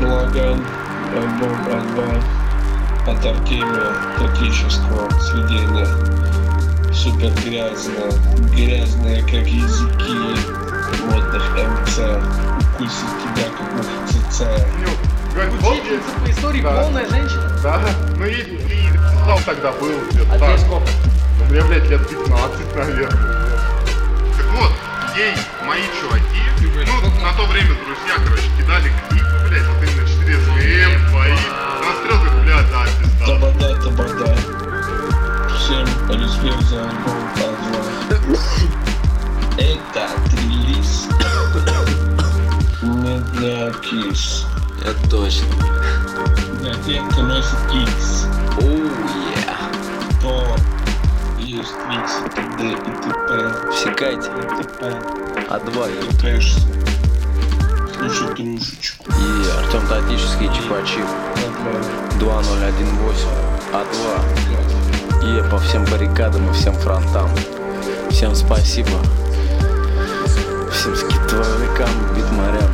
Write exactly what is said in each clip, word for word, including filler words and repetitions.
Балаган, альбом А два от Артемия, тактического сведения. Супер грязно, грязные как языки модных МЦ. Укусит тебя как муха. Учительница по истории, да. Полная женщина. Да, ну и, и знал тогда был где-то. А тебе сколько? Ну, мне, блядь, лет пятнадцать, наверное. Так вот, ей мои чуваки, ну, на то время друзья, короче, кидали клип, блядь, вот именно четыре эс вэ эм, твои. Настрел, как, блядь, да, пизда. Табада, табада. Всем респект за альбом А два. Это релиз не для кис. Это точно. Для тех, кто носит икс. Оу, yeah. То есть икс и т.д. и т.п. Всекайте. т.п. А два я. т.п.шься. Слушай трушечку. И Артем Тактический, Чипачип. два ноль один восемь. А два. И по всем баррикадам и всем фронтам. Всем спасибо. Всем скитовикам, битмарям.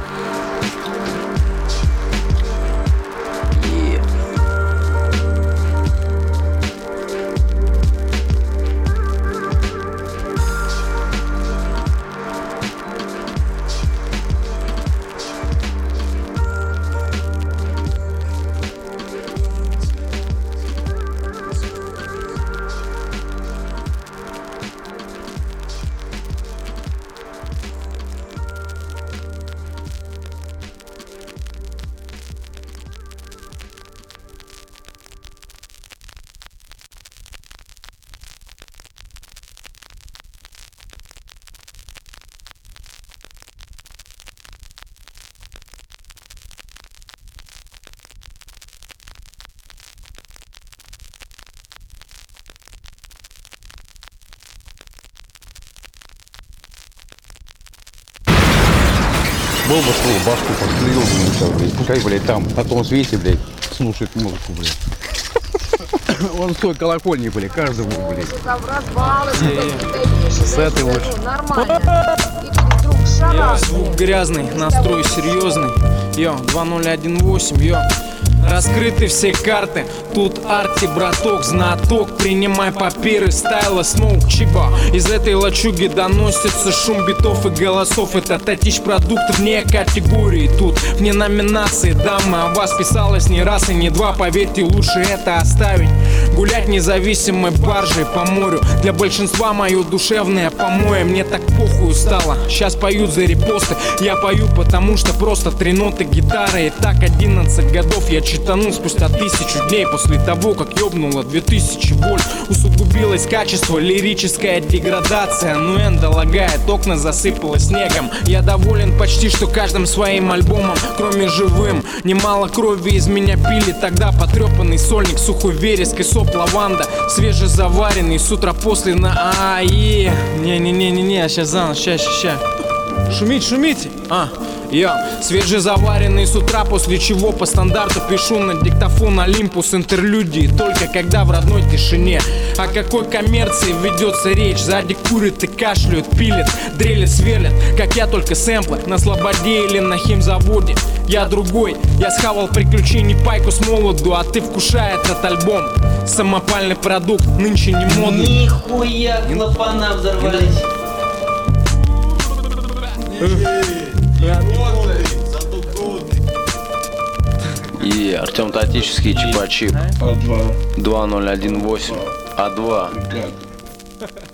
Был бы свою башку подстрелил бы сейчас, блядь. Пускай, блядь, там, на том свете, блядь, слушает музыку, блядь. Он стоит колокольни, блядь, каждому, блядь. С этой вот. Звук грязный, настрой серьезный. Йо, два ноль один восемь, йо. Раскрыты все карты, тут арти, браток, знаток. Принимай папиры, стайла, смоук, чиба. Из этой лачуги доносится шум битов и голосов. Это татич продуктов вне категории. Тут вне номинации, дамы, о вас писалось не раз и не два. Поверьте, лучше это оставить. Гулять независимой баржей по морю. Для большинства мое душевное помоя. Мне так похуй стало, сейчас поют за репосты. Я пою, потому что просто три ноты гитары. И так одиннадцать годов я читанул спустя тысячу дней. После того, как ёбнуло две тысячи вольт. Усугубилось качество, лирическая деградация. Нуэнда лагает, окна засыпало снегом. Я доволен почти что каждым своим альбомом, кроме живым. Немало крови из меня пили тогда. Потрепанный сольник, сухой вереск и соп лаванда. Свежезаваренный с утра после на АИ. Не-не-не-не-не, сейчас заново, ща, ща, ща. Шумите, шумите, а, я свежезаваренный с утра, после чего по стандарту пишу на диктофон Олимпус интерлюдии. Только когда в родной тишине. О какой коммерции ведется речь? Сзади курят и кашляют, пилят, дрелят, сверлят. Как я, только сэмплы на слободе или на химзаводе. Я другой, я схавал приключений пайку с молоду. А ты вкушай этот альбом. Самопальный продукт, нынче не модный. Нихуя, клапана взорвались. И Артем Тактический, Чипачип. А два. два ноль один восемь. А два. Как?